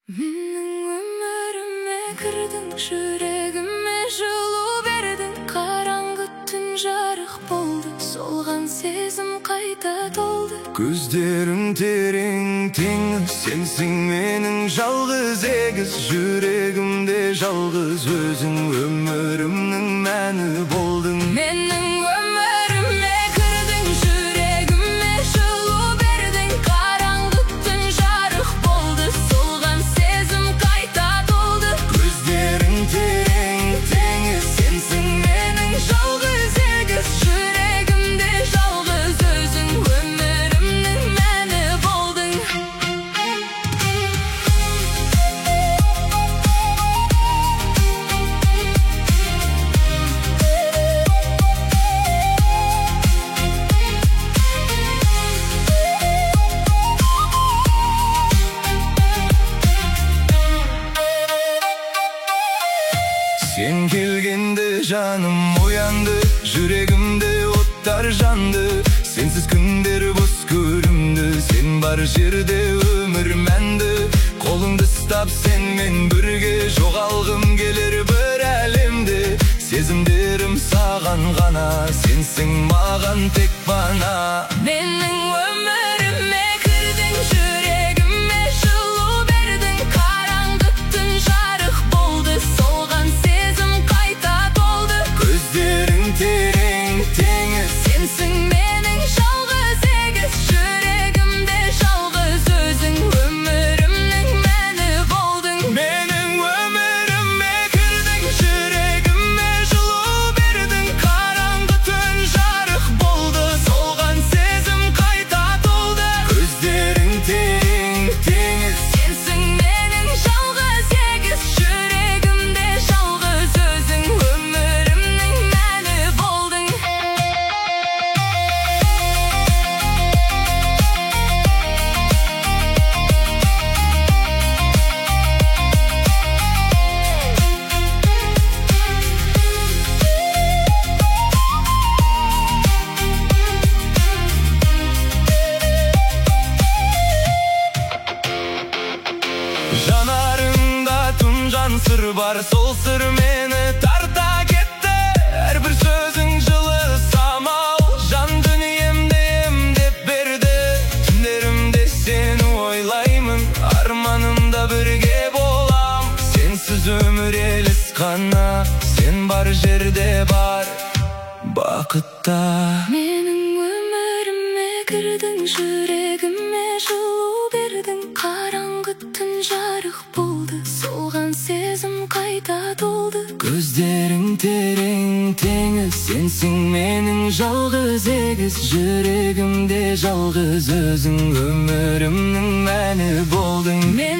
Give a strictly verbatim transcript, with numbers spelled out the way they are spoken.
Менің өміріме кірдің, жүрегіме жылу бердің. Қараңғы түн жарық болды, солған сезім қайта толды. Көздерің терең теңіз, сенсің менің жалғыз егіз. Жүрегімде жалғыз өзің, өмірімнің мәні болдың. Менің өміріме кірдің, жүрегіме жылу бердің. Қараңғы түн жарық болды, солған сезім қайта толды. Көздерің терең теңіз, сенсің менің жалғыз егіз. Жүрегімде жалғыз өзің, өмірімнің мәні болдың. Sen келгенде жаным оянды, жүрегімде оттар жанды. Сенсіз күндер бос көрінді, сен бар жерде өмір мәнді. Қолыңды ұстап сенмен бірге жоғалғым келер бір әлемде. Сезімдерім саған ғана, сенсің маған тек пана. Менің өміріме кірдің, жүрегіме жылу бердің. Қараңғы түн жарық болды, солған сезім қайта толды. Көздерің терең теңіз, сенсің менің жалғыз егіз. Жүрегімде жалғыз өзің, өмірімнің мәні болдың. менің өміріме кірдің, жүрегіме жылу бердің. Қараңғы түн жарық болды, солған сезім қайта толды. Көздерің терең теңіз, сенсің менің жалғыз егіз. Жүрегімде жалғыз өзің, өмірімнің мәні болдың. жанарыңда тұнжан сыр бар, сол сыр мені тарта кетті. Әрбір сөзің жылы самал, жан дүниемде емдеп берді. Түндерімде сені ойлаймын, арманымда бірге болам. Сенсіз өмір елес қана, сен бар жерде бар бақытта. Менің өміріме кірдің, жүрегіме жылу бердің. Қараңғы түн жарық болды, солған сезім қайта толды. Көздерің терең теңіз, сенсің менің жалғыз егіз. Жүрегімде жалғыз өзің, өмірімнің мәні болдың. Мен